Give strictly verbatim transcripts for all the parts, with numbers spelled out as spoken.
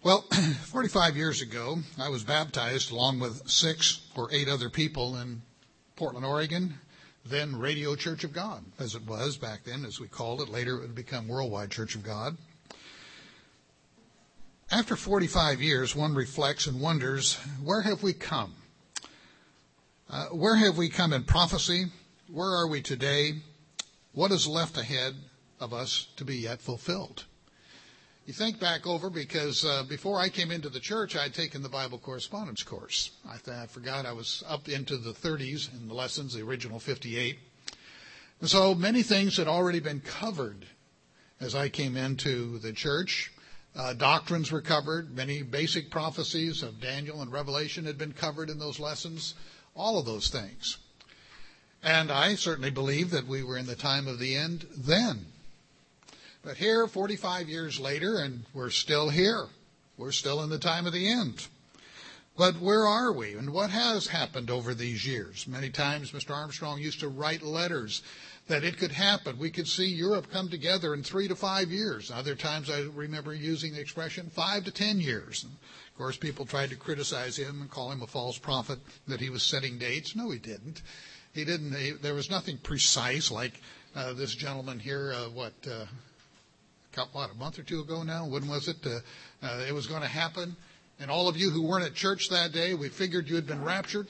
Well, forty-five years ago, I was baptized along with six or eight other people in Portland, Oregon, then Radio Church of God, as it was back then, as we called it. Later it would become Worldwide Church of God. After forty-five years, one reflects and wonders, where have we come? Uh, where have we come in prophecy? Where are we today? What is left ahead of us to be yet fulfilled? You think back over, because uh, before I came into the church, I had taken the Bible correspondence course. I, th- I forgot I was up into the thirties in the lessons, the original fifty-eight. And so many things had already been covered as I came into the church. Uh, doctrines were covered. Many basic prophecies of Daniel and Revelation had been covered in those lessons. All of those things. And I certainly believe that we were in the time of the end then. But here, forty-five years later, and we're still here. We're still in the time of the end. But where are we, and what has happened over these years? Many times Mister Armstrong used to write letters that it could happen. We could see Europe come together in three to five years. Other times I remember using the expression five to ten years. And of course, people tried to criticize him and call him a false prophet, that he was setting dates. No, he didn't. He didn't. He, there was nothing precise like uh, this gentleman here, uh, what... Uh, what, a month or two ago now, when was it? Uh, uh, it was going to happen. And all of you who weren't at church that day, we figured you had been raptured.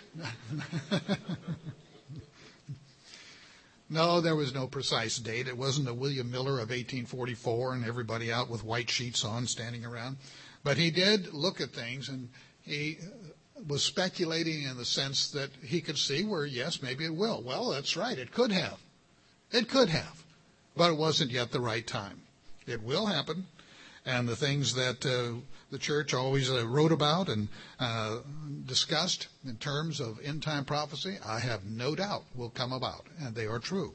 No, there was no precise date. It wasn't a William Miller of eighteen forty-four and everybody out with white sheets on standing around. But he did look at things, and he was speculating in the sense that he could see where, yes, maybe it will. Well, that's right. It could have. It could have. But it wasn't yet the right time. It will happen, and the things that uh, the church always uh, wrote about and uh, discussed in terms of end-time prophecy, I have no doubt will come about, and they are true.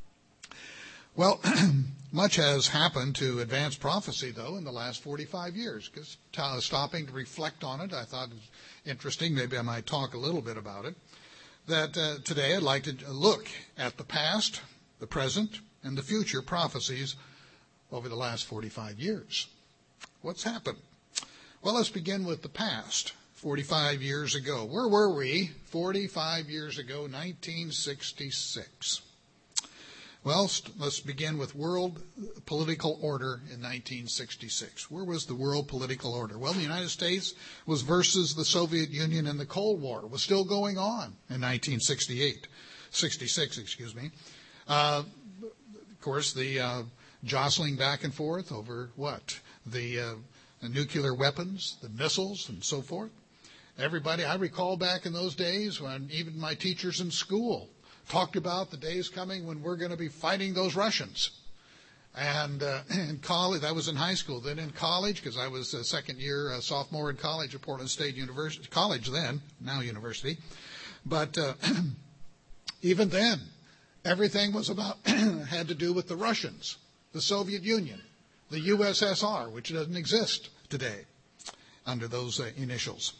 Well, much has happened to advanced prophecy, though, in the last forty-five years, because t- stopping to reflect on it, I thought it was interesting. Maybe I might talk a little bit about it. That uh, today I'd like to look at the past, the present, and the future prophecies over the last forty-five years. What's happened? Well, let's begin with the past, forty-five years ago. Where were we forty-five years ago, nineteen sixty-six? Well, let's begin with world political order in nineteen sixty-six. Where was the world political order? Well, the United States was versus the Soviet Union, and the Cold War was still going on in nineteen sixty-eight, sixty-six, excuse me. Uh, of course, the uh, jostling back and forth over what? The, uh, the nuclear weapons, the missiles, and so forth. Everybody, I recall back in those days when even my teachers in school talked about the days coming when we're going to be fighting those Russians. And uh, in college, that was in high school. Then in college, because I was a second year uh, sophomore in college at Portland State University, college then, now university. But uh, even then, everything was about, had to do with the Russians. The Soviet Union, the U S S R, which doesn't exist today under those uh, initials.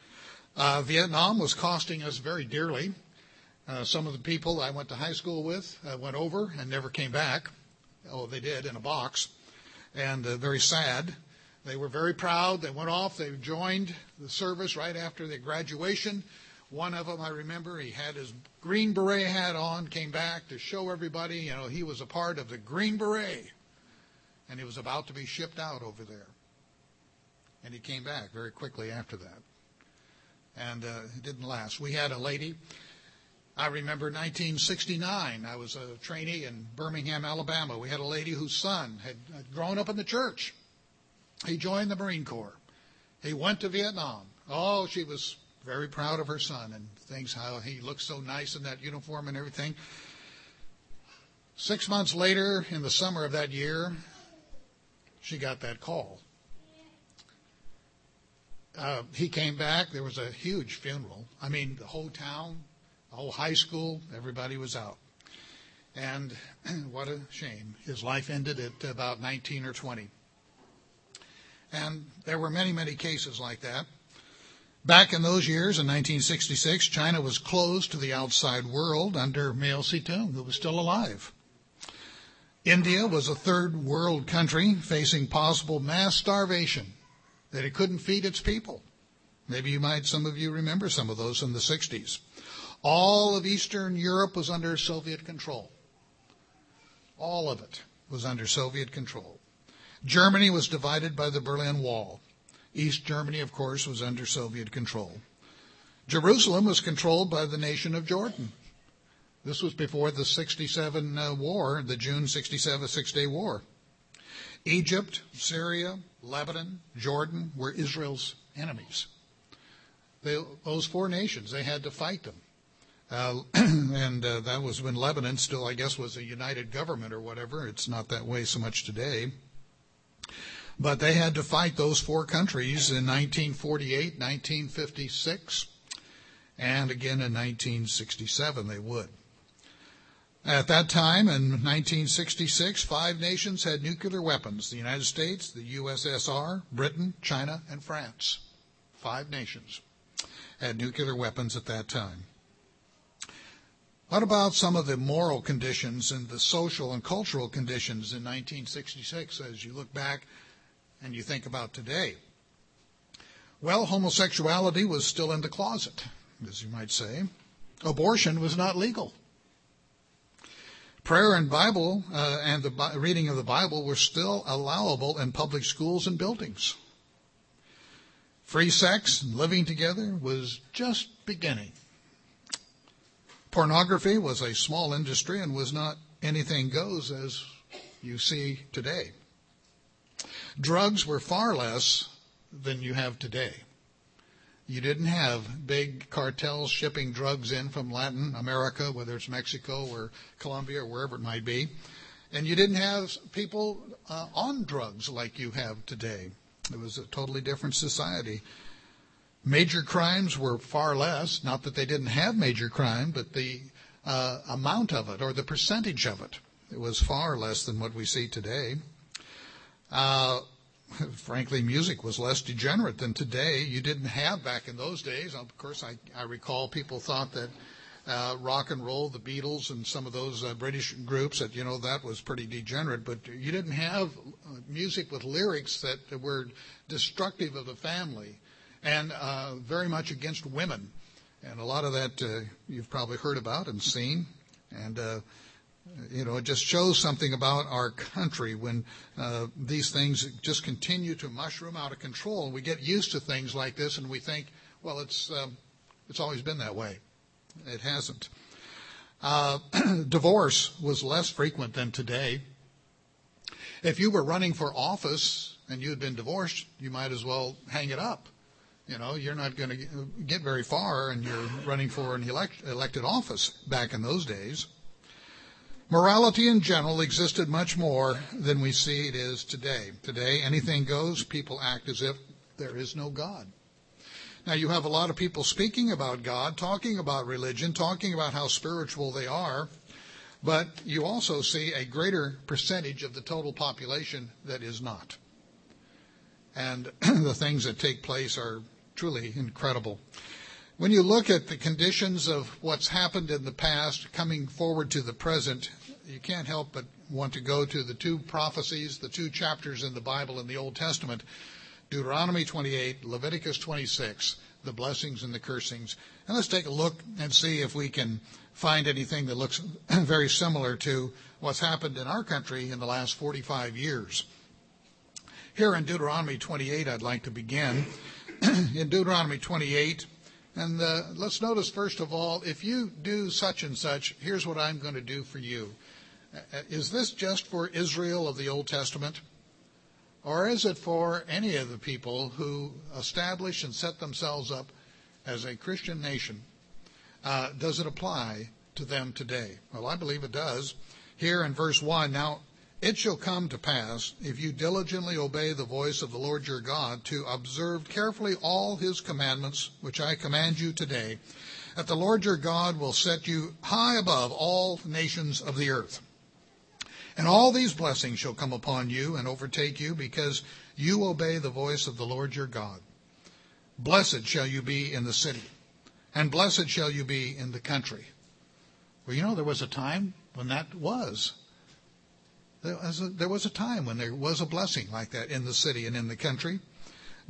Uh, Vietnam was costing us very dearly. Uh, some of the people I went to high school with uh, went over and never came back. Oh, they did, in a box. And uh, very sad. They were very proud. They went off. They joined the service right after their graduation. One of them, I remember, he had his Green Beret hat on, came back to show everybody, you know, he was a part of the Green Beret. And he was about to be shipped out over there. And he came back very quickly after that. And uh, it didn't last. We had a lady, I remember nineteen sixty-nine, I was a trainee in Birmingham, Alabama. We had a lady whose son had, had grown up in the church. He joined the Marine Corps. He went to Vietnam. Oh, she was very proud of her son and things, how he looked so nice in that uniform and everything. Six months later, in the summer of that year, she got that call. Uh, he came back. There was a huge funeral. I mean, the whole town, the whole high school, everybody was out. And what a shame. His life ended at about nineteen or twenty. And there were many, many cases like that. Back in those years, in nineteen sixty-six, China was closed to the outside world under Mao Zedong, who was still alive. India was a third world country facing possible mass starvation. that it couldn't feed its people. Maybe you might, some of you remember some of those in the sixties. All of Eastern Europe was under Soviet control. All of it was under Soviet control. Germany was divided by the Berlin Wall. East Germany, of course, was under Soviet control. Jerusalem was controlled by the nation of Jordan. This was before the sixty-seven uh, war, the June sixty-seven Six-Day War. Egypt, Syria, Lebanon, Jordan were Israel's enemies. They, those four nations, they had to fight them. Uh, and uh, that was when Lebanon still, I guess, was a united government or whatever. It's not that way so much today. But they had to fight those four countries in nineteen forty-eight, nineteen fifty-six, and again in nineteen sixty-seven they would. At that time, in nineteen sixty-six, five nations had nuclear weapons: the United States, the U S S R, Britain, China, and France. Five nations had nuclear weapons at that time. What about some of the moral conditions and the social and cultural conditions in nineteen sixty-six as you look back and you think about today? Well, homosexuality was still in the closet, as you might say. Abortion was not legal. Prayer and Bible uh, and the reading of the Bible were still allowable in public schools and buildings. Free sex and living together was just beginning. Pornography was a small industry and was not anything goes as you see today. Drugs were far less than you have today. You didn't have big cartels shipping drugs in from Latin America, whether it's Mexico or Colombia or wherever it might be. And you didn't have people uh, on drugs like you have today. It was a totally different society. Major crimes were far less. Not that they didn't have major crime, but the uh, amount of it or the percentage of it, it was far less than what we see today. Uh, frankly, music was less degenerate than today. You didn't have back in those days. Of course, I, I recall people thought that uh, rock and roll, the Beatles and some of those uh, British groups, that, you know, that was pretty degenerate. But you didn't have uh, music with lyrics that were destructive of the family and uh, very much against women. And a lot of that uh, you've probably heard about and seen. And, uh, you know, it just shows something about our country when uh, these things just continue to mushroom out of control. And we get used to things like this and we think, well, it's um, it's always been that way. It hasn't. Uh, divorce was less frequent than today. If you were running for office and you had been divorced, you might as well hang it up. You know, you're not going to get very far and you're running for an elect, elected office back in those days. Morality in general existed much more than we see it is today. Today, anything goes. People act as if there is no God. Now, you have a lot of people speaking about God, talking about religion, talking about how spiritual they are, but you also see a greater percentage of the total population that is not. And the things that take place are truly incredible. When you look at the conditions of what's happened in the past coming forward to the present, you can't help but want to go to the two prophecies, the two chapters in the Bible in the Old Testament, Deuteronomy twenty-eight, Leviticus twenty-six, the blessings and the cursings. And let's take a look and see if we can find anything that looks very similar to what's happened in our country in the last forty-five years. Here in Deuteronomy twenty-eight, I'd like to begin. In Deuteronomy twenty-eight, and uh, let's notice, first of all, if you do such and such, here's what I'm going to do for you. Uh, is this just for Israel of the Old Testament? Or is it for any of the people who establish and set themselves up as a Christian nation? Uh, does it apply to them today? Well, I believe it does. Here in verse one, now, it shall come to pass, if you diligently obey the voice of the Lord your God, to observe carefully all his commandments, which I command you today, that the Lord your God will set you high above all nations of the earth. And all these blessings shall come upon you and overtake you, because you obey the voice of the Lord your God. Blessed shall you be in the city, and blessed shall you be in the country. Well, you know, there was a time when that was. There was a, there was a time when there was a blessing like that in the city and in the country.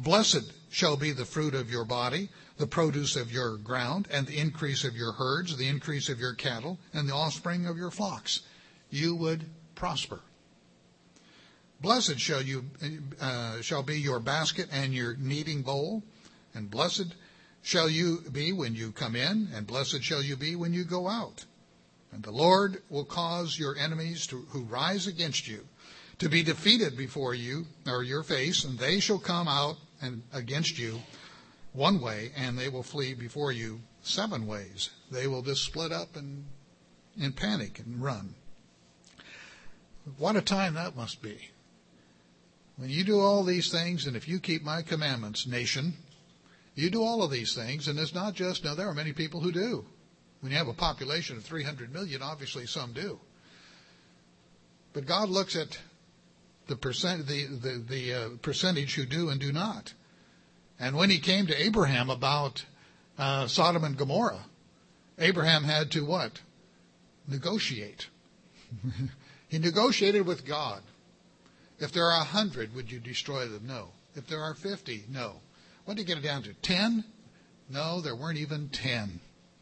Blessed shall be the fruit of your body, the produce of your ground, and the increase of your herds, the increase of your cattle, and the offspring of your flocks. You would prosper. Blessed shall you uh, shall be your basket and your kneading bowl, and blessed shall you be when you come in, and blessed shall you be when you go out. And the Lord will cause your enemies to, who rise against you to be defeated before you, or your face, and they shall come out and against you one way, and they will flee before you seven ways. They will just split up and in panic and run. What a time that must be. When you do all these things, and if you keep my commandments, nation, you do all of these things, and it's not just, now there are many people who do. When you have a population of three hundred million, obviously some do. But God looks at the percent, the the, the uh, percentage who do and do not. And when he came to Abraham about uh, Sodom and Gomorrah, Abraham had to what? Negotiate. He negotiated with God. If there are a hundred, would you destroy them? No. If there are fifty, no. What did he get it down to? Ten? No, there weren't even ten.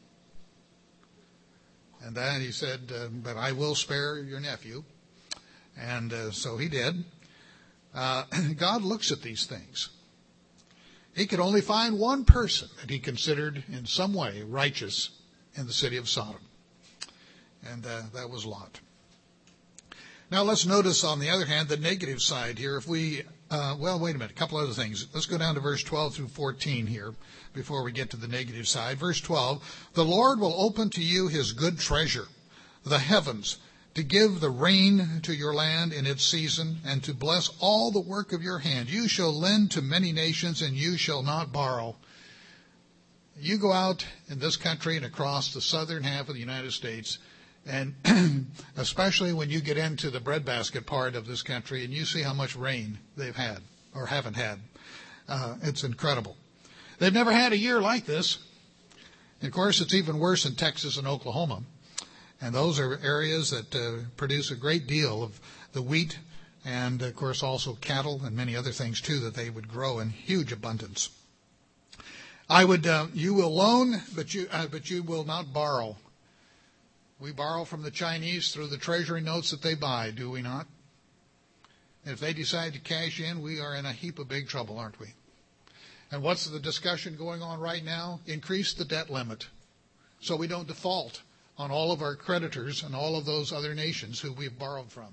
And then he said, uh, but I will spare your nephew. And uh, so he did. Uh, God looks at these things. He could only find one person that he considered in some way righteous in the city of Sodom. And uh, that was Lot. Now let's notice, on the other hand, the negative side here. If we, uh, well, wait a minute, a couple other things. Let's go down to verse twelve through fourteen here before we get to the negative side. Verse twelve, the Lord will open to you his good treasure, the heavens, to give the rain to your land in its season, and to bless all the work of your hand. You shall lend to many nations, and you shall not borrow. You go out in this country and across the southern half of the United States, and especially when you get into the breadbasket part of this country and you see how much rain they've had or haven't had. Uh, it's incredible. They've never had a year like this. And of course, it's even worse in Texas and Oklahoma. And those are areas that uh, produce a great deal of the wheat and, of course, also cattle and many other things, too, that they would grow in huge abundance. I would, uh, you will loan, but you, uh, but you will not borrow. We borrow from the Chinese through the treasury notes that they buy, do we not? And if they decide to cash in, we are in a heap of big trouble, aren't we? And what's the discussion going on right now? Increase the debt limit so we don't default on all of our creditors and all of those other nations who we've borrowed from.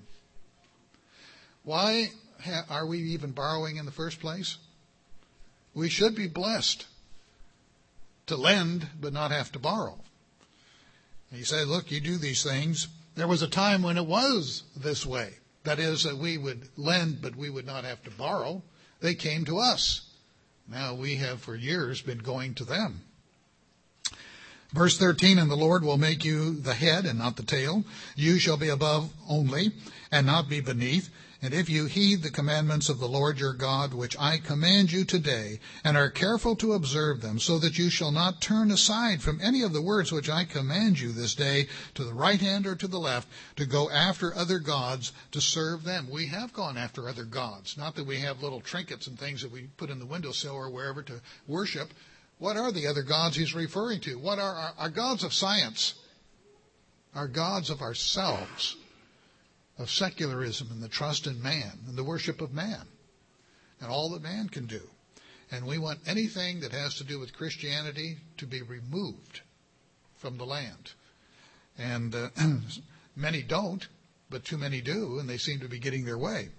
Why ha- are we even borrowing in the first place? We should be blessed to lend but not have to borrow. He said, look, you do these things. There was a time when it was this way. That is, that we would lend, but we would not have to borrow. They came to us. Now we have for years been going to them. Verse thirteen, and the Lord will make you the head and not the tail. You shall be above only and not be beneath. And if you heed the commandments of the Lord your God, which I command you today, and are careful to observe them, so that you shall not turn aside from any of the words which I command you this day, to the right hand or to the left, to go after other gods to serve them. We have gone after other gods. Not that we have little trinkets and things that we put in the windowsill or wherever to worship. What are the other gods he's referring to? What are our, our gods of science? Our gods of ourselves, of secularism and the trust in man and the worship of man and all that man can do. And we want anything that has to do with Christianity to be removed from the land. And uh, many don't, but too many do, and they seem to be getting their way.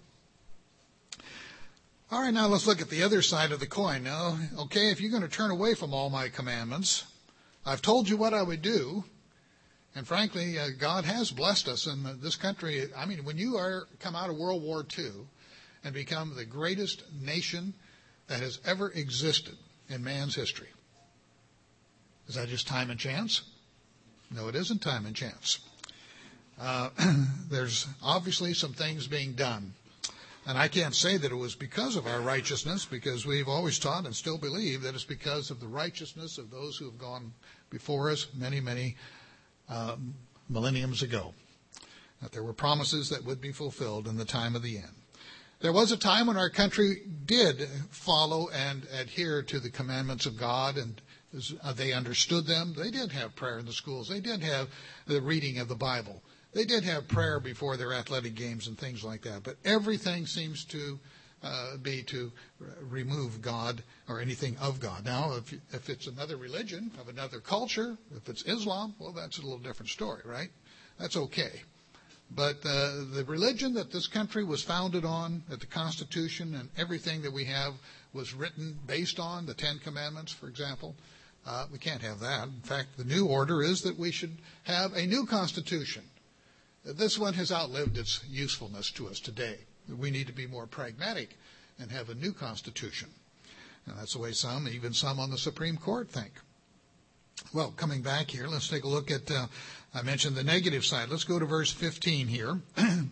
All right, now let's look at the other side of the coin. Now, okay, if you're going to turn away from all my commandments, I've told you what I would do. And frankly, uh, God has blessed us in this country. I mean, when you are come out of World War Two and become the greatest nation that has ever existed in man's history, is that just time and chance? No, it isn't time and chance. Uh, there's obviously some things being done. And I can't say that it was because of our righteousness, because we've always taught and still believe that it's because of the righteousness of those who have gone before us many, many uh, millenniums ago. That there were promises that would be fulfilled in the time of the end. There was a time when our country did follow and adhere to the commandments of God, and they understood them. They did have prayer in the schools. They did have the reading of the Bible. They did have prayer before their athletic games and things like that. But everything seems to uh, be to remove God or anything of God. Now, if if it's another religion of another culture, if it's Islam, well, that's a little different story, right? That's okay. But uh, the religion that this country was founded on, that the Constitution and everything that we have was written based on, the Ten Commandments, for example, uh, we can't have that. In fact, the new order is that we should have a new Constitution. This one has outlived its usefulness to us today. We need to be more pragmatic and have a new Constitution. And that's the way some, even some on the Supreme Court, think. Well, coming back here, let's take a look at, uh, I mentioned the negative side. Let's go to verse fifteen here.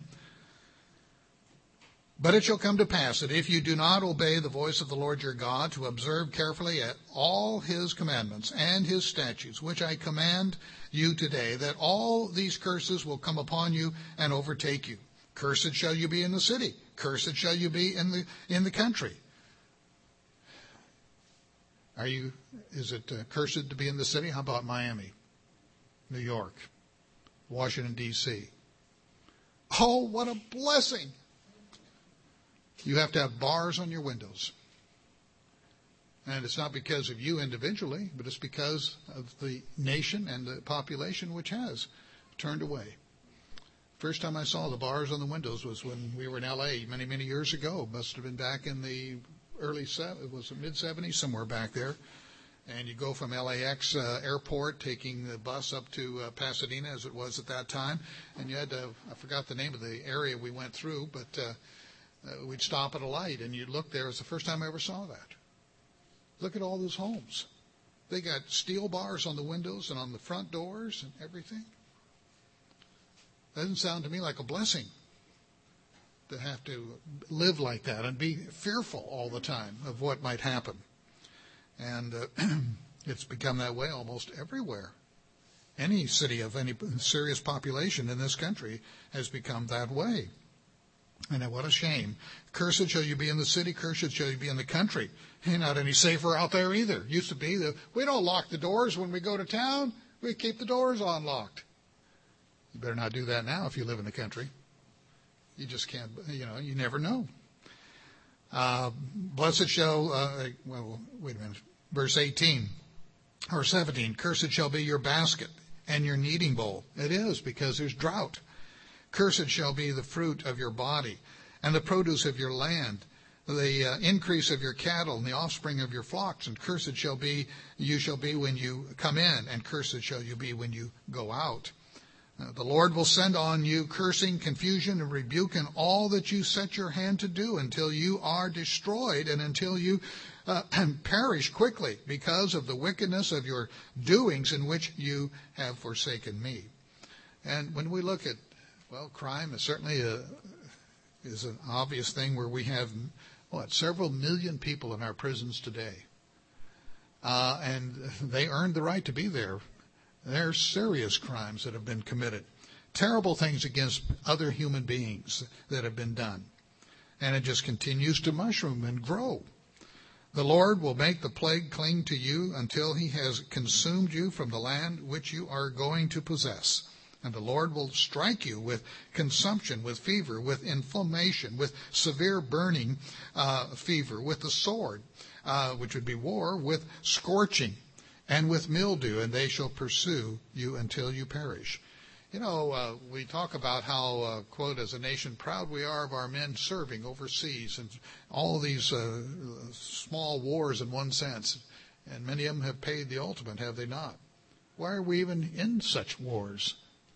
But it shall come to pass that if you do not obey the voice of the Lord your God, to observe carefully at all his commandments and his statutes, which I command you today, that all these curses will come upon you and overtake you. Cursed shall you be in the city. Cursed shall you be in the in the country. Are you? Is it uh, cursed to be in the city? How about Miami, New York, Washington, D C? Oh, what a blessing! You have to have bars on your windows. And it's not because of you individually, but it's because of the nation and the population which has turned away. First time I saw the bars on the windows was when we were in L A many, many years ago. Must have been back in the early, it was the mid-seventies, somewhere back there. And you go from L A X uh, airport, taking the bus up to uh, Pasadena, as it was at that time. And you had to, I forgot the name of the area we went through, but uh, uh, we'd stop at a light, and you'd look there. It was the first time I ever saw that. Look at all those homes. They got steel bars on the windows and on the front doors and everything. Doesn't sound to me like a blessing to have to live like that and be fearful all the time of what might happen. And uh, it's become that way almost everywhere. Any city of any serious population in this country has become that way. And what a shame. Cursed shall you be in the city, cursed shall you be in the country. You're not any safer out there either. Used to be that we don't lock the doors when we go to town. We keep the doors unlocked. You better not do that now if you live in the country. You just can't, you know, you never know. Uh, blessed shall, uh, well, wait a minute, verse eighteen or seventeen, cursed shall be your basket and your kneading bowl. It is, because there's drought. Cursed shall be the fruit of your body and the produce of your land, the uh, increase of your cattle and the offspring of your flocks. And cursed shall be, you shall be when you come in, and cursed shall you be when you go out. Uh, the Lord will send on you cursing, confusion, and rebuke in all that you set your hand to do, until you are destroyed and until you uh, perish quickly because of the wickedness of your doings in which you have forsaken me. And when we look at, well, crime is certainly a, is an obvious thing where we have, what, several million people in our prisons today. Uh, and they earned the right to be there. There are serious crimes that have been committed, terrible things against other human beings that have been done. And it just continues to mushroom and grow. The Lord will make the plague cling to you until he has consumed you from the land which you are going to possess. And the Lord will strike you with consumption, with fever, with inflammation, with severe burning uh, fever, with the sword, uh, which would be war, with scorching, and with mildew, and they shall pursue you until you perish. You know, uh, we talk about how, uh, quote, as a nation proud we are of our men serving overseas, and all these uh, small wars in one sense, and many of them have paid the ultimate, have they not? Why are we even in such wars?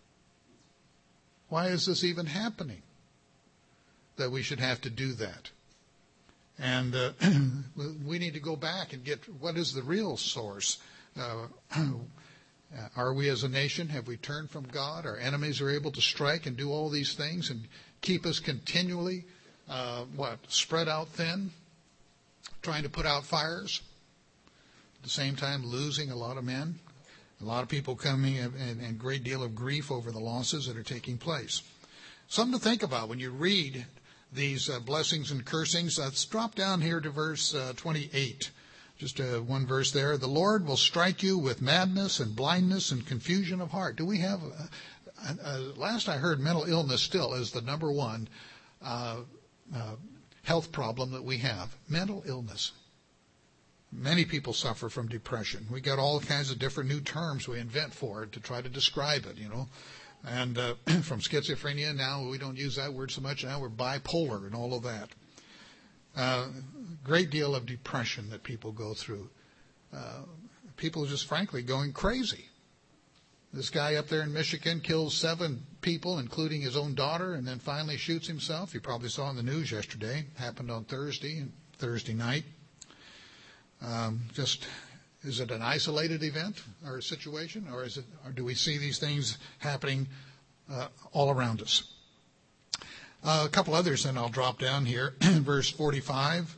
Why is this even happening, that we should have to do that? And uh, we need to go back and get, what is the real source? Uh, are we as a nation, have we turned from God? Our enemies are able to strike and do all these things and keep us continually, uh, what, spread out thin, trying to put out fires, at the same time losing a lot of men, a lot of people coming and, and a great deal of grief over the losses that are taking place. Something to think about when you read these uh, blessings and cursings. Let's drop down here to verse uh, twenty-eight. Just uh, one verse there. The Lord will strike you with madness and blindness and confusion of heart. Do we have, uh, uh, last I heard, mental illness still is the number one uh, uh, health problem that we have. Mental illness. Many people suffer from depression. We got all kinds of different new terms we invent for it to try to describe it, you know. And uh, from schizophrenia, now we don't use that word so much. Now we're bipolar and all of that. Uh, great deal of depression that people go through. Uh, people are just frankly going crazy. This guy up there in Michigan kills seven people, including his own daughter, and then finally shoots himself. You probably saw in the news yesterday. Happened on Thursday, Thursday night. Um, just, is it an isolated event or a situation, or is it, or do we see these things happening uh, all around us? Uh, a couple others, then I'll drop down here. Verse forty-five.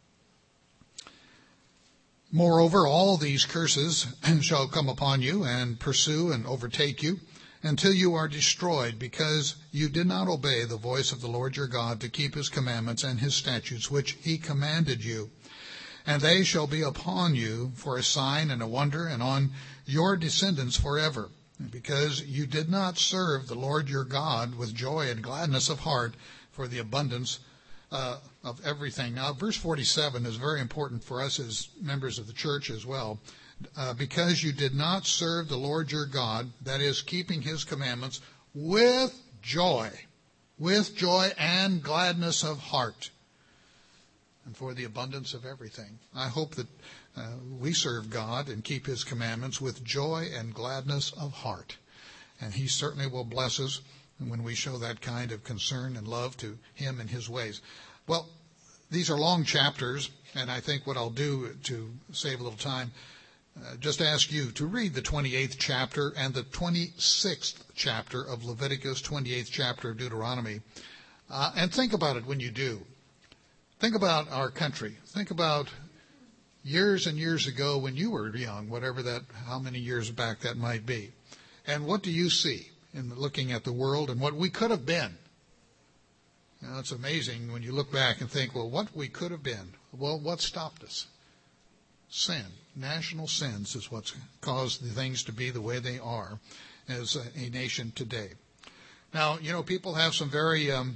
Moreover, all these curses shall come upon you and pursue and overtake you until you are destroyed, because you did not obey the voice of the Lord your God to keep his commandments and his statutes, which he commanded you. And they shall be upon you for a sign and a wonder, and on your descendants forever, because you did not serve the Lord your God with joy and gladness of heart for the abundance uh, of everything. Now, verse forty-seven is very important for us as members of the church as well. Uh, because you did not serve the Lord your God, that is, keeping his commandments, with joy, with joy and gladness of heart, and for the abundance of everything. I hope that uh, we serve God and keep his commandments with joy and gladness of heart. And he certainly will bless us when we show that kind of concern and love to him and his ways. Well, these are long chapters, and I think what I'll do to save a little time, uh, just ask you to read the twenty-eighth chapter and the twenty-sixth chapter of Leviticus, twenty-eighth chapter of Deuteronomy, uh, and think about it when you do. Think about our country. Think about years and years ago when you were young, whatever that, how many years back that might be. And what do you see in looking at the world and what we could have been? You know, it's amazing when you look back and think, well, what we could have been. Well, what stopped us? Sin. National sins is what's caused the things to be the way they are as a, a nation today. Now, you know, people have some very, um,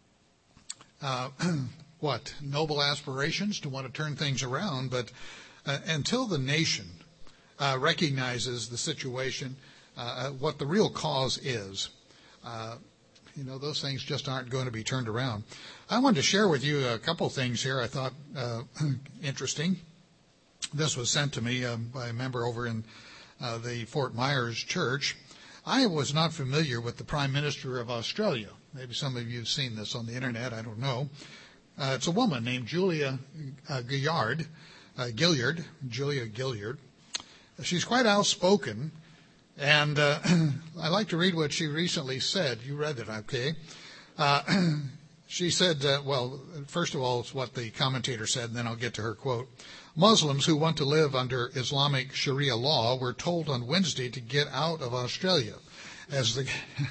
uh, what, noble aspirations to want to turn things around, but uh, until the nation uh, recognizes the situation, uh, what the real cause is, uh, you know, those things just aren't going to be turned around. I wanted to share with you a couple things here I thought uh, interesting. This was sent to me uh, by a member over in uh, the Fort Myers church. I was not familiar with the Prime Minister of Australia. Maybe some of you have seen this on the internet. I don't know. Uh, it's a woman named Julia uh, Gillard, uh, Gilliard, Julia Gilliard. She's quite outspoken, and uh, I like to read what she recently said. You read it, okay? Uh, she said, uh, well, first of all, it's what the commentator said, and then I'll get to her quote. Muslims who want to live under Islamic Sharia law were told on Wednesday to get out of Australia as the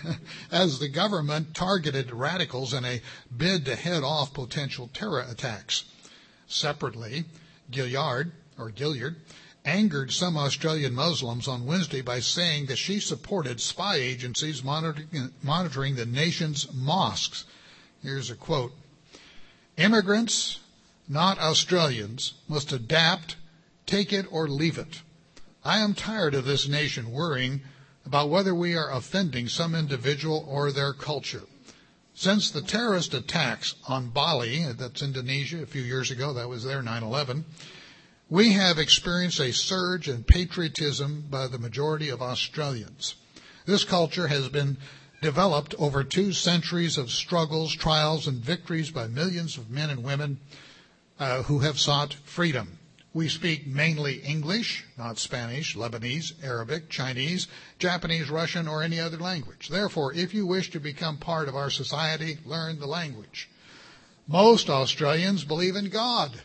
as the government targeted radicals in a bid to head off potential terror attacks. Separately, Gilliard, or Gilliard, angered some Australian Muslims on Wednesday by saying that she supported spy agencies monitoring, monitoring the nation's mosques. Here's a quote. Immigrants, not Australians, must adapt, take it or leave it. I am tired of this nation worrying about whether we are offending some individual or their culture. Since the terrorist attacks on Bali, that's Indonesia, a few years ago, that was their nine eleven, we have experienced a surge in patriotism by the majority of Australians. This culture has been developed over two centuries of struggles, trials, and victories by millions of men and women uh, who have sought freedom. We speak mainly English, not Spanish, Lebanese, Arabic, Chinese, Japanese, Russian, or any other language. Therefore, if you wish to become part of our society, learn the language. Most Australians believe in God.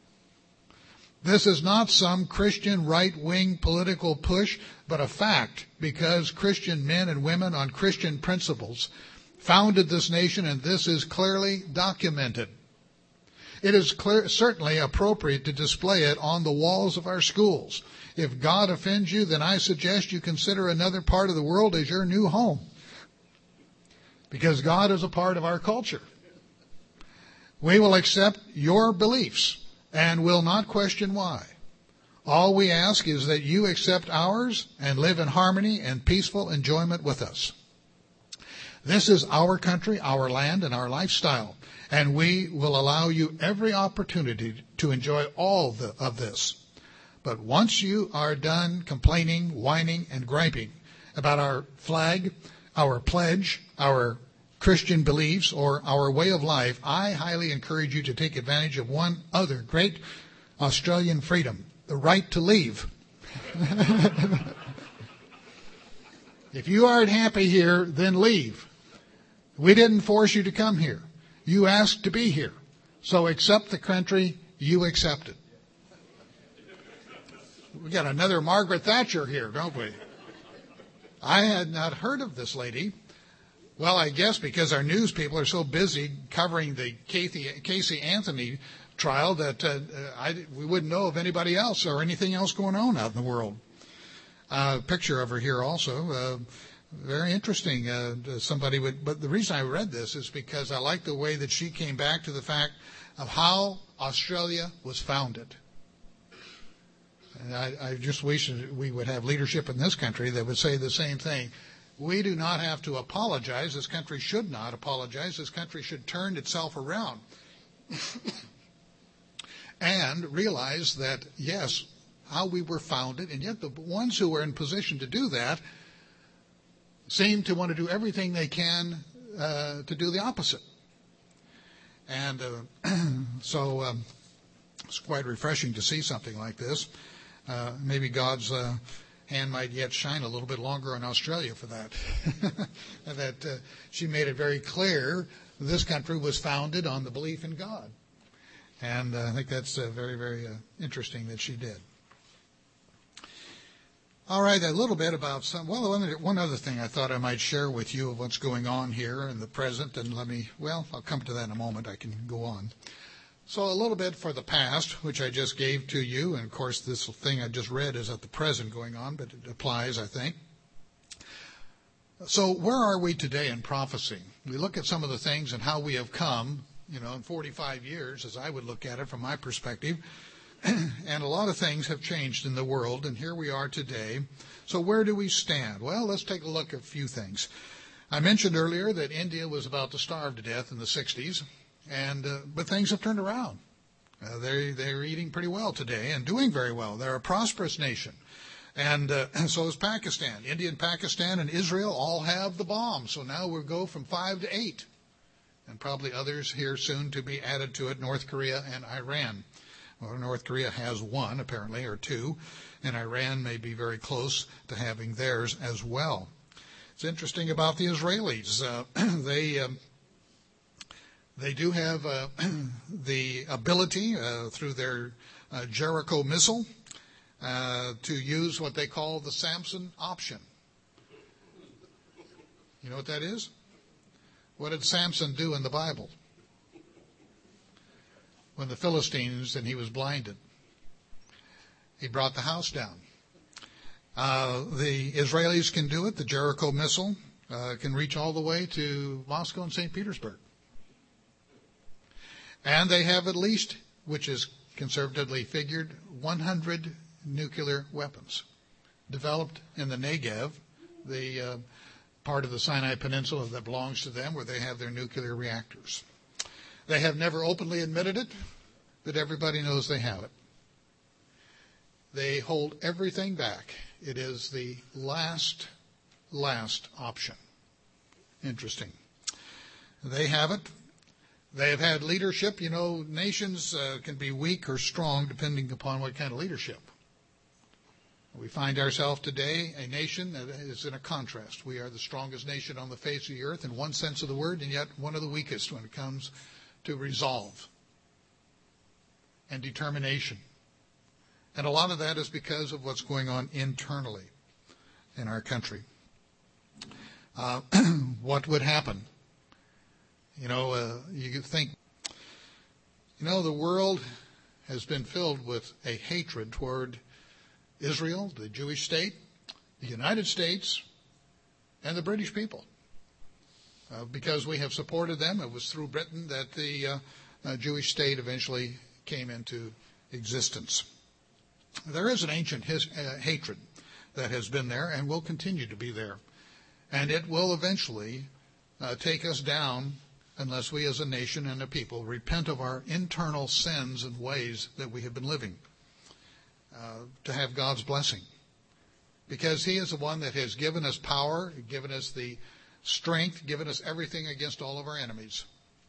This is not some Christian right-wing political push, but a fact, because Christian men and women on Christian principles founded this nation, and this is clearly documented. It is clear, certainly appropriate to display it on the walls of our schools. If God offends you, then I suggest you consider another part of the world as your new home, because God is a part of our culture. We will accept your beliefs and will not question why. All we ask is that you accept ours and live in harmony and peaceful enjoyment with us. This is our country, our land, and our lifestyle, and we will allow you every opportunity to enjoy all the, of this. But once you are done complaining, whining, and griping about our flag, our pledge, our Christian beliefs, or our way of life, I highly encourage you to take advantage of one other great Australian freedom, the right to leave. If you aren't happy here, then leave. We didn't force you to come here. You asked to be here. So accept the country you accepted. We got another Margaret Thatcher here, don't we? I had not heard of this lady. Well, I guess because our news people are so busy covering the Casey Anthony trial that uh, I, we wouldn't know of anybody else or anything else going on out in the world. A uh, picture of her here also. Uh, very interesting. Uh, somebody would, but the reason I read this is because I like the way that she came back to the fact of how Australia was founded. And I, I just wish we would have leadership in this country that would say the same thing. We do not have to apologize. This country should not apologize. This country should turn itself around and realize that, yes, how we were founded, and yet the ones who are in position to do that seem to want to do everything they can uh, to do the opposite. And uh, so um, it's quite refreshing to see something like this. Uh, maybe God's uh, hand might yet shine a little bit longer on Australia for that. that uh, she made it very clear this country was founded on the belief in God. And uh, I think that's uh, very, very uh, interesting that she did. All right, a little bit about some, well, one other thing I thought I might share with you of what's going on here in the present, and let me, well, I'll come to that in a moment. I can go on. So a little bit for the past, which I just gave to you, and of course this thing I just read is at the present going on, but it applies, I think. So where are we today in prophecy? We look at some of the things and how we have come, you know, in forty-five years, as I would look at it from my perspective. And a lot of things have changed in the world, and here we are today. So where do we stand? Well, let's take a look at a few things. I mentioned earlier that India was about to starve to death in the sixties, and uh, but things have turned around. Uh, they, they're eating pretty well today and doing very well. They're a prosperous nation. And, uh, and so is Pakistan. India and Pakistan and Israel all have the bomb. So now we'll go from five to eight. And probably others here soon to be added to it, North Korea and Iran. Well, North Korea has one, apparently, or two, and Iran may be very close to having theirs as well. It's interesting about the Israelis. Uh, they um, they do have uh, the ability, uh, through their uh, Jericho missile, uh, to use what they call the Samson option. You know what that is? What did Samson do in the Bible? When the Philistines, and he was blinded, he brought the house down. Uh, the Israelis can do it. The Jericho missile uh, can reach all the way to Moscow and Saint Petersburg. And they have at least, which is conservatively figured, one hundred nuclear weapons developed in the Negev, the uh, part of the Sinai Peninsula that belongs to them, where they have their nuclear reactors. They have never openly admitted it, but everybody knows they have it. They hold everything back. It is the last, last option. Interesting. They have it. They have had leadership. You know, nations uh, can be weak or strong depending upon what kind of leadership. We find ourselves today a nation that is in a contrast. We are the strongest nation on the face of the earth in one sense of the word, and yet one of the weakest when it comes to resolve and determination. And a lot of that is because of what's going on internally in our country. Uh, what would happen You know, uh, you think, you know, the world has been filled with a hatred toward Israel, the Jewish state, the United States, and the British people. Uh, because we have supported them. It was through Britain that the uh, uh, Jewish state eventually came into existence. There is an ancient his, uh, hatred that has been there and will continue to be there. And it will eventually uh, take us down unless we as a nation and a people repent of our internal sins and ways that we have been living uh, to have God's blessing. Because he is the one that has given us power, given us the strength, given us everything against all of our enemies.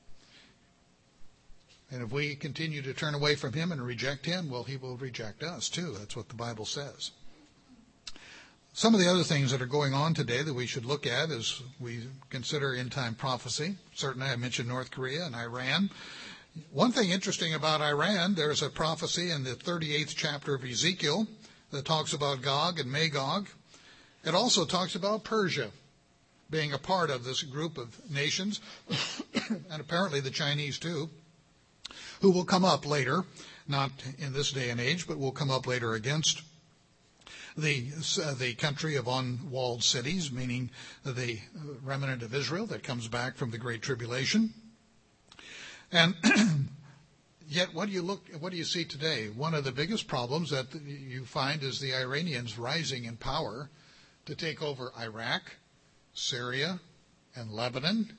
And if we continue to turn away from him and reject him, well, he will reject us too. That's what the Bible says. Some of the other things that are going on today that we should look at as we consider end-time prophecy. Certainly I mentioned North Korea and Iran. One thing interesting about Iran, there's a prophecy in the thirty-eighth chapter of Ezekiel that talks about Gog and Magog. It also talks about Persia being a part of this group of nations, and apparently the Chinese too, who will come up later, not in this day and age, but will come up later against the uh, the country of unwalled cities, meaning the remnant of Israel that comes back from the Great Tribulation. And yet, what do you look? What do you see today? One of the biggest problems that you find is the Iranians rising in power to take over Iraq, Syria, and Lebanon.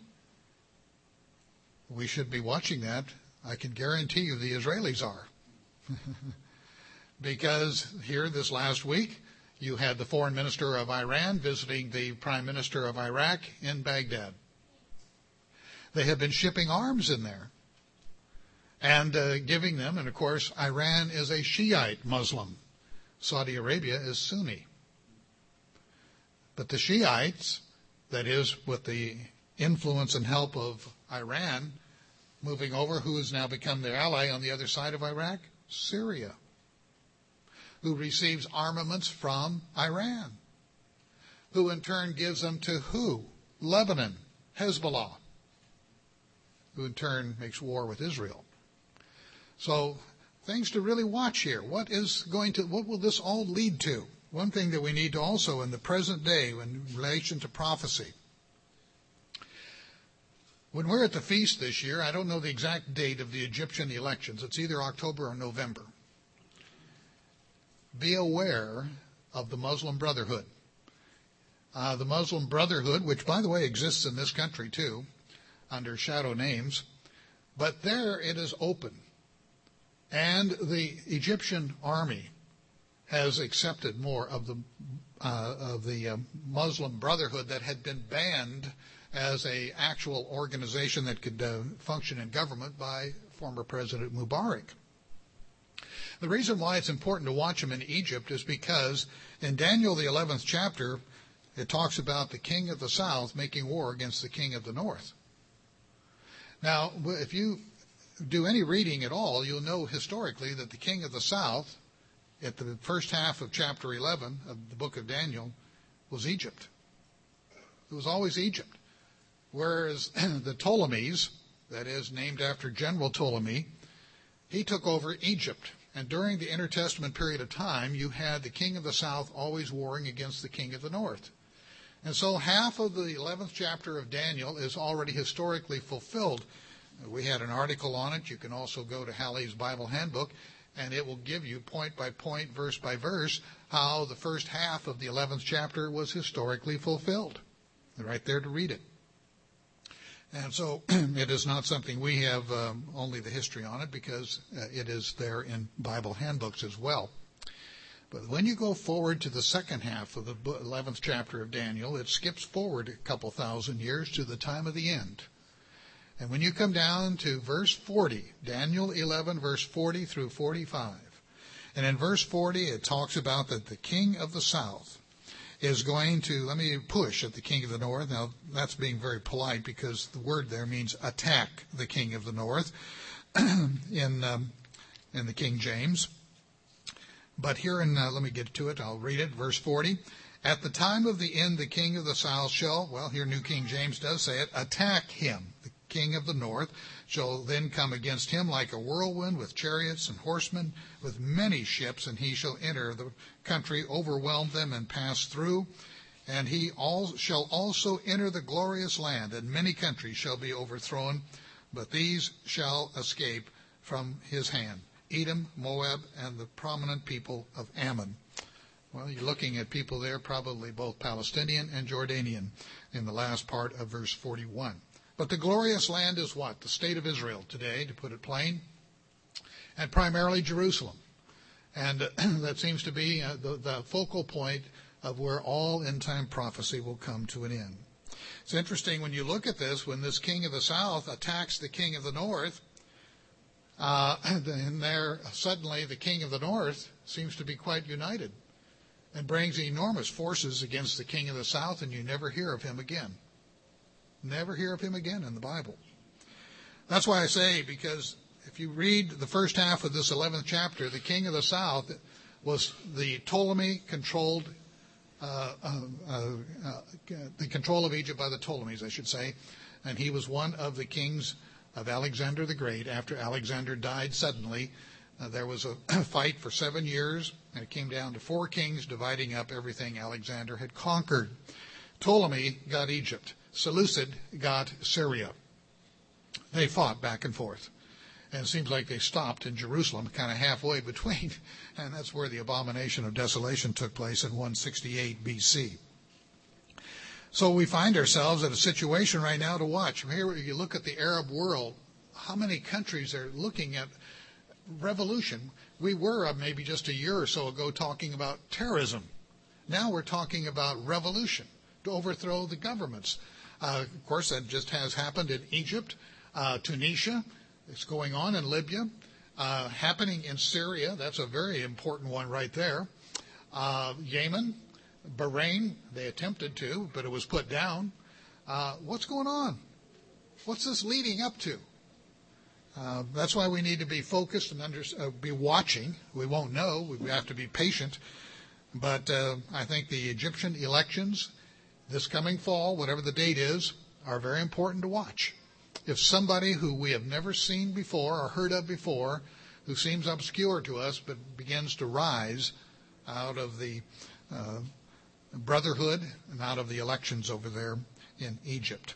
We should be watching that. I can guarantee you the Israelis are. Because here this last week, you had the foreign minister of Iran visiting the prime minister of Iraq in Baghdad. They have been shipping arms in there and uh, giving them. And, of course, Iran is a Shiite Muslim. Saudi Arabia is Sunni. But the Shiites, that is, with the influence and help of Iran, moving over, who has now become their ally on the other side of Iraq? Syria, who receives armaments from Iran, who in turn gives them to who? Lebanon, Hezbollah, who in turn makes war with Israel. So things to really watch here. What is going to, what will this all lead to? One thing that we need to also in the present day in relation to prophecy. When we're at the feast this year, I don't know the exact date of the Egyptian elections. It's either October or November. Be aware of the Muslim Brotherhood. Uh, the Muslim Brotherhood, which, by the way, exists in this country, too, under shadow names. But there it is open. And the Egyptian army has accepted more of the uh, of the uh, Muslim Brotherhood that had been banned as a actual organization that could uh, function in government by former President Mubarak. The reason why it's important to watch them in Egypt is because in Daniel, the eleventh chapter, it talks about the king of the south making war against the king of the north. Now, if you do any reading at all, you'll know historically that the king of the south, at the first half of chapter eleven of the book of Daniel, was Egypt. It was always Egypt. Whereas the Ptolemies, that is, named after General Ptolemy, he took over Egypt. And during the intertestament period of time, you had the king of the south always warring against the king of the north. And so half of the eleventh chapter of Daniel is already historically fulfilled. We had an article on it. You can also go to Halley's Bible Handbook, and it will give you point by point, verse by verse, how the first half of the eleventh chapter was historically fulfilled. Right there to read it. And so it is not something we have um, only the history on it, because uh, it is there in Bible handbooks as well. But when you go forward to the second half of the eleventh chapter of Daniel, it skips forward a couple thousand years to the time of the end. And when you come down to verse forty, Daniel eleven, verse forty through forty-five, and in verse forty it talks about that the king of the south is going to, let me push at the king of the north. Now, that's being very polite because the word there means attack the king of the north in um, in the King James. But here in, uh, let me get to it, I'll read it, verse forty. At the time of the end, the king of the south shall, well, here New King James does say it, attack him, the king of the north shall then come against him like a whirlwind, with chariots and horsemen, with many ships, and he shall enter the country, overwhelm them, and pass through. And he all shall also enter the glorious land, and many countries shall be overthrown, but these shall escape from his hand: Edom, Moab, and the prominent people of Ammon. Well, you're looking at people there, probably both Palestinian and Jordanian, in the last part of verse forty-one. But the glorious land is what? The state of Israel today, to put it plain, and primarily Jerusalem. And uh, that seems to be uh, the, the focal point of where all end-time prophecy will come to an end. It's interesting when you look at this, when this king of the south attacks the king of the north, uh, and there suddenly the king of the north seems to be quite united and brings enormous forces against the king of the south, and you never hear of him again. Never hear of him again in the Bible. That's why I say, because if you read the first half of this eleventh chapter, the king of the south was the Ptolemy-controlled Uh, uh, uh, uh, the control of Egypt by the Ptolemies, I should say, and he was one of the kings of Alexander the Great. After Alexander died suddenly, uh, there was a fight for seven years, and it came down to four kings dividing up everything Alexander had conquered. Ptolemy got Egypt. Seleucid got Syria. They fought back and forth. And it seems like they stopped in Jerusalem, kind of halfway between, and that's where the abomination of desolation took place in one sixty-eight B C. So we find ourselves at a situation right now to watch. Here you look at the Arab world, how many countries are looking at revolution? We were uh, maybe just a year or so ago talking about terrorism. Now we're talking about revolution, to overthrow the governments. Uh, of course, that just has happened in Egypt, uh, Tunisia. It's going on in Libya, uh, happening in Syria. That's a very important one right there. Uh, Yemen, Bahrain, they attempted to, but it was put down. Uh, what's going on? What's this leading up to? Uh, that's why we need to be focused and under, uh, be watching. We won't know. We have to be patient. But uh, I think the Egyptian elections this coming fall, whatever the date is, are very important to watch. If somebody who we have never seen before or heard of before, who seems obscure to us but begins to rise out of the uh, brotherhood and out of the elections over there in Egypt.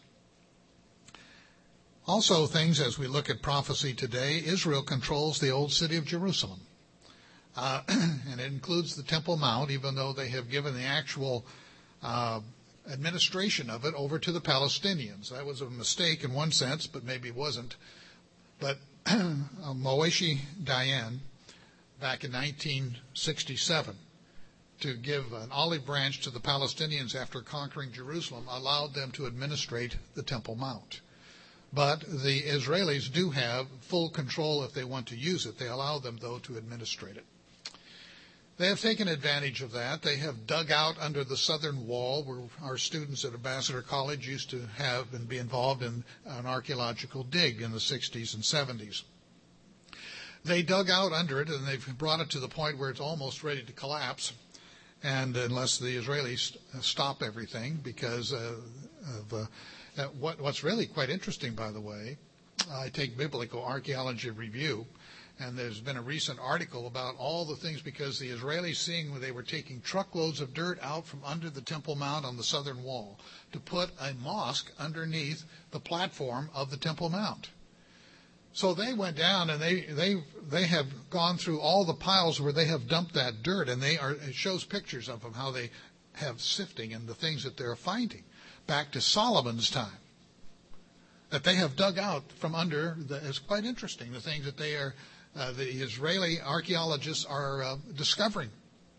Also, things as we look at prophecy today, Israel controls the old city of Jerusalem. Uh, and it includes the Temple Mount, even though they have given the actual uh, administration of it over to the Palestinians. That was a mistake in one sense, but maybe wasn't. But Moashi Dayan, back in nineteen sixty-seven, to give an olive branch to the Palestinians after conquering Jerusalem, allowed them to administrate the Temple Mount. But the Israelis do have full control if they want to use it. They allow them, though, to administrate it. They have taken advantage of that. They have dug out under the southern wall, where our students at Ambassador College used to have and be involved in an archaeological dig in the sixties and seventies. They dug out under it, and they've brought it to the point where it's almost ready to collapse, and unless the Israelis stop everything, because uh, of uh, uh, what, what's really quite interesting, by the way, I take Biblical Archaeology Review, and there's been a recent article about all the things, because the Israelis, seeing where they were taking truckloads of dirt out from under the Temple Mount on the southern wall to put a mosque underneath the platform of the Temple Mount. So they went down and they, they, they have gone through all the piles where they have dumped that dirt, and they are, it shows pictures of them, how they have sifting and the things that they're finding back to Solomon's time that they have dug out from under. The, it's quite interesting, the things that they are, uh, the Israeli archaeologists are uh, discovering,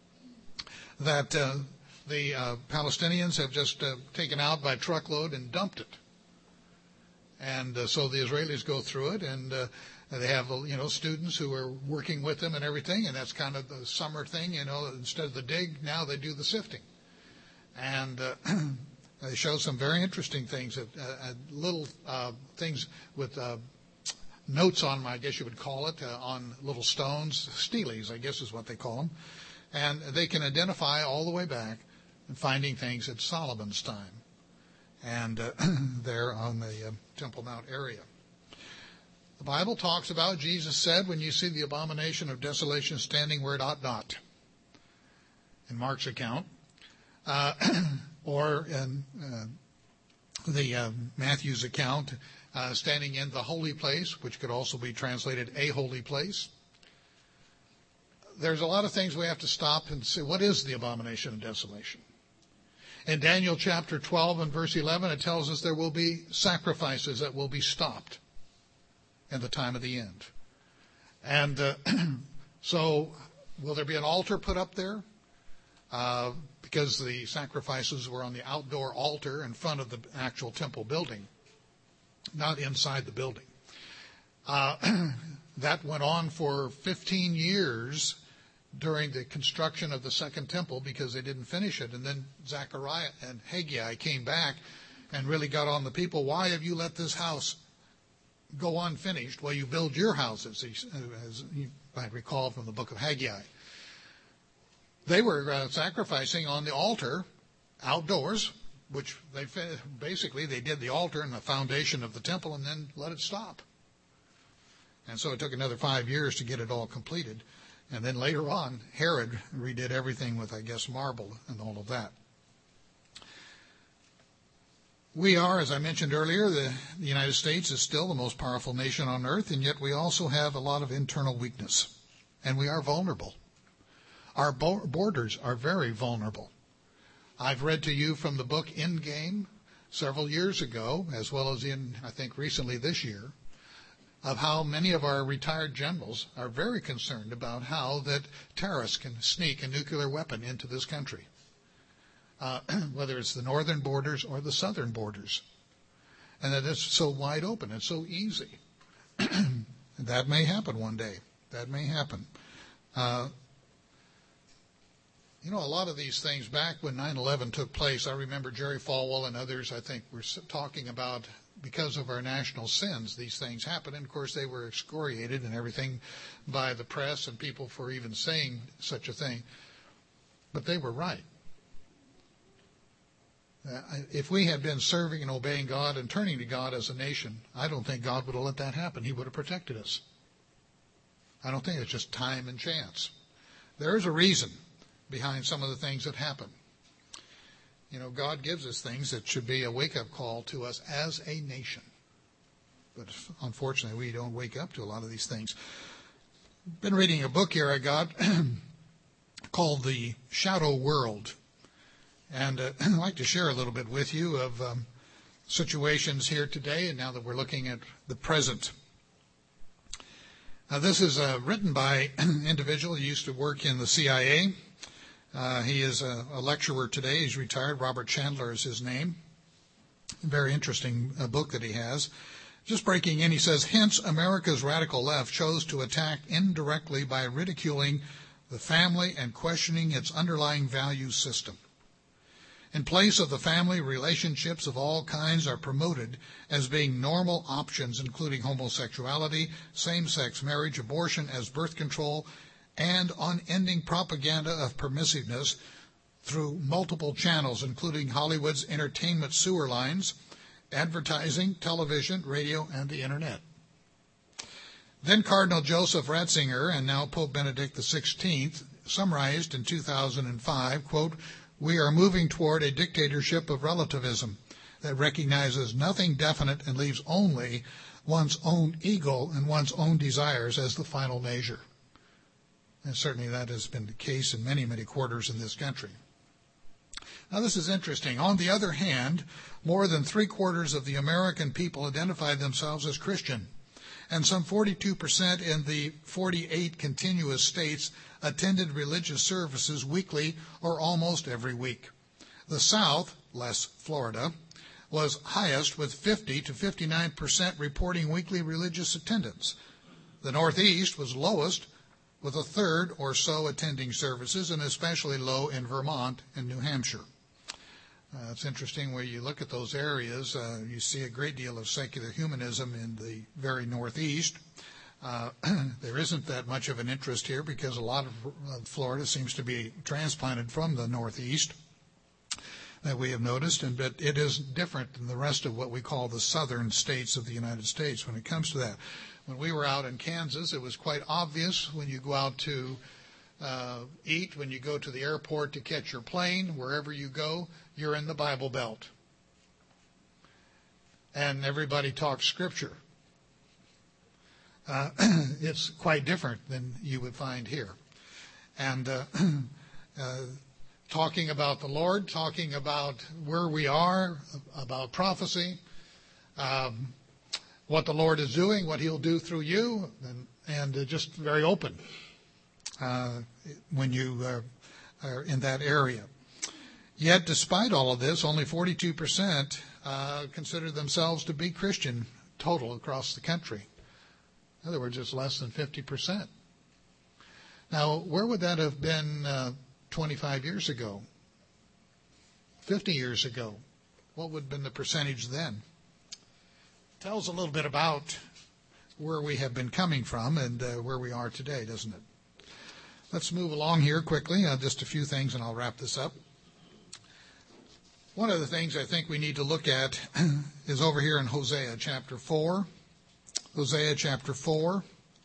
that uh, the uh, Palestinians have just uh, taken out by truckload and dumped it. And uh, so the Israelis go through it, and uh, they have, you know, students who are working with them and everything, and that's kind of the summer thing, you know, instead of the dig, now they do the sifting. And uh, they show some very interesting things, uh, uh, little uh, things with uh, notes on them, I guess you would call it, uh, on little stones, steles, I guess is what they call them. And they can identify all the way back and finding things at Solomon's time. and uh, there on the uh, Temple Mount area. The Bible talks about, Jesus said, when you see the abomination of desolation standing where it ought not, in Mark's account, uh, or in uh, the uh, Matthew's account, uh, standing in the holy place, which could also be translated a holy place. There's a lot of things we have to stop and say, what is the abomination of desolation? In Daniel chapter twelve and verse eleven, it tells us there will be sacrifices that will be stopped in the time of the end. And uh, so will there be an altar put up there? Uh, because the sacrifices were on the outdoor altar in front of the actual temple building, not inside the building. Uh, that went on for fifteen years during the construction of the second temple because they didn't finish it. And then Zechariah and Haggai came back and really got on the people. Why have you let this house go unfinished? Well, you build your houses, as you might recall from the book of Haggai. They were uh, sacrificing on the altar outdoors, which they basically they did the altar and the foundation of the temple and then let it stop. And so it took another five years to get it all completed. And then later on, Herod redid everything with, I guess, marble and all of that. We are, as I mentioned earlier, the, the United States is still the most powerful nation on earth, and yet we also have a lot of internal weakness, and we are vulnerable. Our bo- borders are very vulnerable. I've read to you from the book Endgame several years ago, as well as in, I think, recently this year, of how many of our retired generals are very concerned about how that terrorists can sneak a nuclear weapon into this country, uh, whether it's the northern borders or the southern borders, and that it's so wide open and so easy. That may happen one day. That may happen. Uh, you know, a lot of these things, back when nine eleven took place, I remember Jerry Falwell and others, I think, were talking about because of our national sins, these things happen. And, of course, they were excoriated and everything by the press and people for even saying such a thing. But they were right. Uh, if we had been serving and obeying God and turning to God as a nation, I don't think God would have let that happen. He would have protected us. I don't think it's just time and chance. There is a reason behind some of the things that happen. You know, God gives us things that should be a wake-up call to us as a nation. But unfortunately, we don't wake up to a lot of these things. I've been reading a book here I got called The Shadow World. And uh, I'd like to share a little bit with you of um, situations here today, and now that we're looking at the present. Now, this is uh, written by an individual who used to work in the C I A. Uh, he is a, a lecturer today. He's retired. Robert Chandler is his name. Very interesting uh, book that he has. Just breaking in, he says, hence America's radical left chose to attack indirectly by ridiculing the family and questioning its underlying value system. In place of the family, relationships of all kinds are promoted as being normal options, including homosexuality, same-sex marriage, abortion as birth control, and unending propaganda of permissiveness through multiple channels, including Hollywood's entertainment sewer lines, advertising, television, radio, and the Internet. Then Cardinal Joseph Ratzinger, and now Pope Benedict the sixteenth, summarized in two thousand five, quote, "We are moving toward a dictatorship of relativism that recognizes nothing definite and leaves only one's own ego and one's own desires as the final measure." And certainly that has been the case in many, many quarters in this country. Now, this is interesting. On the other hand, more than three-quarters of the American people identify themselves as Christian, and some forty-two percent in the forty-eight continuous states attended religious services weekly or almost every week. The South, less Florida, was highest with fifty to fifty-nine percent reporting weekly religious attendance. The Northeast was lowest, with a third or so attending services, and especially low in Vermont and New Hampshire. Uh, it's interesting where you look at those areas, uh, you see a great deal of secular humanism in the very Northeast. Uh, there isn't that much of an interest here because a lot of uh, Florida seems to be transplanted from the Northeast. that we have noticed, and but it is different than the rest of what we call the southern states of the United States when it comes to that. When we were out in Kansas, it was quite obvious when you go out to uh, eat, when you go to the airport to catch your plane, wherever you go, you're in the Bible Belt. And everybody talks Scripture. Uh, it's quite different than you would find here. And uh, uh, talking about the Lord, talking about where we are, about prophecy, um, what the Lord is doing, what He'll do through you, and, and uh, just very open uh, when you uh, are in that area. Yet, despite all of this, only forty-two percent uh, consider themselves to be Christian total across the country. In other words, it's less than fifty percent. Now, where would that have been uh, twenty-five years ago? fifty years ago? What would have been the percentage then? Tells a little bit about where we have been coming from and uh, where we are today, doesn't it? Let's move along here quickly. Uh, just a few things and I'll wrap this up. One of the things I think we need to look at is over here in Hosea chapter four. Hosea chapter four.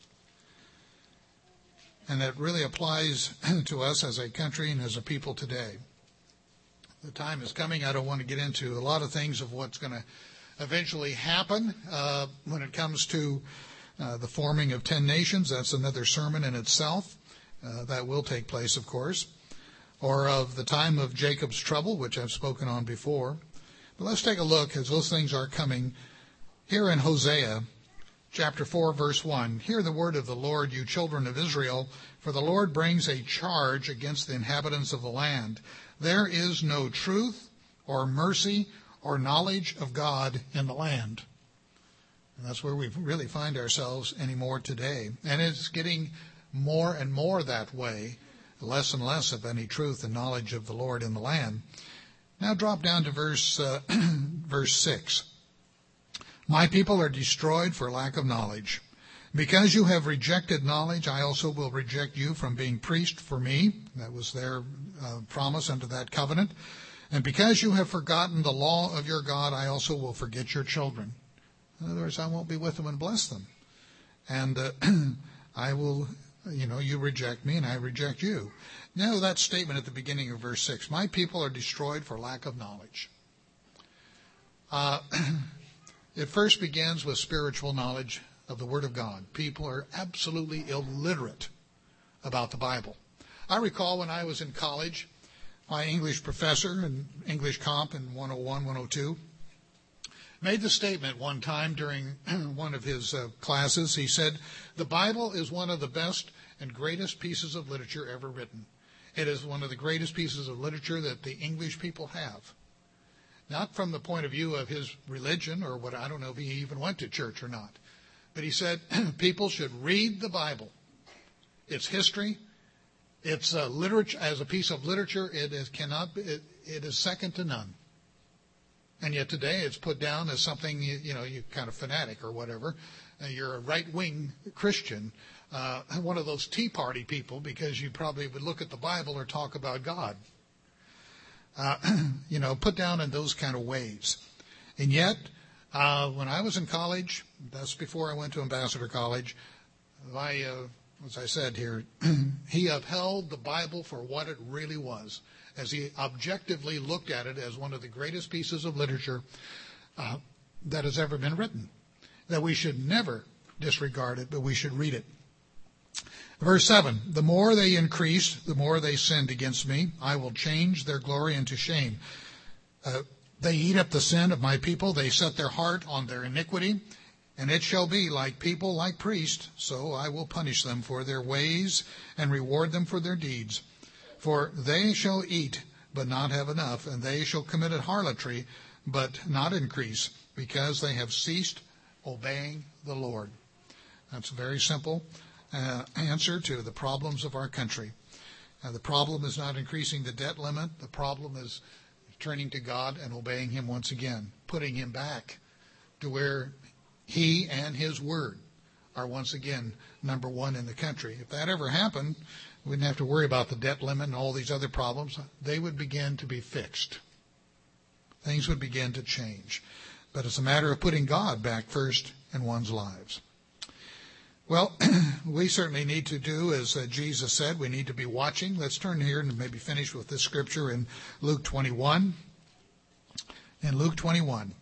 And that really applies to us as a country and as a people today. The time is coming. I don't want to get into a lot of things of what's going to eventually happen uh, when it comes to uh, the forming of ten nations. That's another sermon in itself. Uh, that will take place, of course. Or of the time of Jacob's trouble, which I've spoken on before. But let's take a look as those things are coming here in Hosea chapter four, verse one. Hear the word of the Lord, you children of Israel, for the Lord brings a charge against the inhabitants of the land. There is no truth or mercy or knowledge of God in the land. And that's where we really find ourselves anymore today. And it's getting more and more that way, less and less of any truth and knowledge of the Lord in the land. Now drop down to verse uh, verse six. My people are destroyed for lack of knowledge. Because you have rejected knowledge, I also will reject you from being priest for me. That was their uh, promise under that covenant. And because you have forgotten the law of your God, I also will forget your children. In other words, I won't be with them and bless them. And uh, I will, you know, you reject me and I reject you. Now that statement at the beginning of verse six, my people are destroyed for lack of knowledge. Uh, it first begins with spiritual knowledge of the Word of God. People are absolutely illiterate about the Bible. I recall when I was in college, my English professor in English Comp in one oh one, one oh two made the statement one time during one of his uh, classes. He said, the Bible is one of the best and greatest pieces of literature ever written. It is one of the greatest pieces of literature that the English people have. Not from the point of view of his religion or what, I don't know if he even went to church or not. But he said people should read the Bible. It's history. It's uh, literature. As a piece of literature, it is cannot be, it, it is second to none. And yet today it's put down as something, you, you know, you're kind of fanatic or whatever. Uh, you're a right-wing Christian, uh, one of those Tea Party people, because you probably would look at the Bible or talk about God. Uh, you know, put down in those kind of ways. And yet, uh, when I was in college, that's before I went to Ambassador College, I, uh, as I said here, he upheld the Bible for what it really was, as he objectively looked at it as one of the greatest pieces of literature uh, that has ever been written. That we should never disregard it, but we should read it. Verse seven, the more they increased, the more they sinned against me. I will change their glory into shame. Uh, they eat up the sin of my people. They set their heart on their iniquity. And it shall be like people, like priests, so I will punish them for their ways and reward them for their deeds. For they shall eat, but not have enough, and they shall commit harlotry, but not increase, because they have ceased obeying the Lord. That's a very simple uh, answer to the problems of our country. Uh, the problem is not increasing the debt limit. The problem is turning to God and obeying Him once again, putting Him back to where He and His Word are once again number one in the country. If that ever happened, we wouldn't have to worry about the debt limit and all these other problems. They would begin to be fixed. things would begin to change. But it's a matter of putting God back first in one's lives. Well, we certainly need to do as uh, Jesus said. We need to be watching. Let's turn here and maybe finish with this scripture in Luke twenty-one. In Luke twenty-one.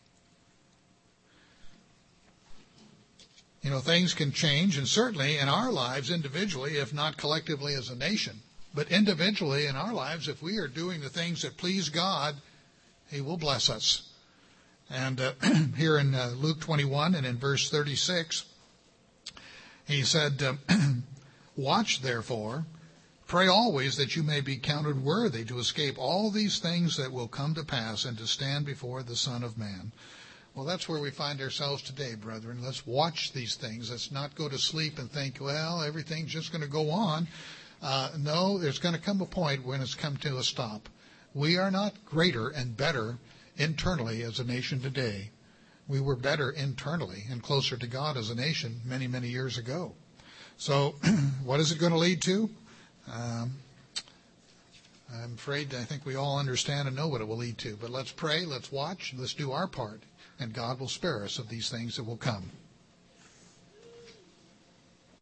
You know, things can change, and certainly in our lives individually, if not collectively as a nation. But individually in our lives, if we are doing the things that please God, He will bless us. And uh, here in uh, Luke twenty-one and in verse thirty-six, He said, uh, watch therefore, pray always that you may be counted worthy to escape all these things that will come to pass and to stand before the Son of Man. Well, that's where we find ourselves today, brethren. Let's watch these things. Let's not go to sleep and think, well, everything's just going to go on. Uh, no, there's going to come a point when it's come to a stop. We are not greater and better internally as a nation today. We were better internally and closer to God as a nation many, many years ago. So what is it going to lead to? Um, I'm afraid I think we all understand and know what it will lead to. But let's pray, let's watch, let's do our part, and God will spare us of these things that will come.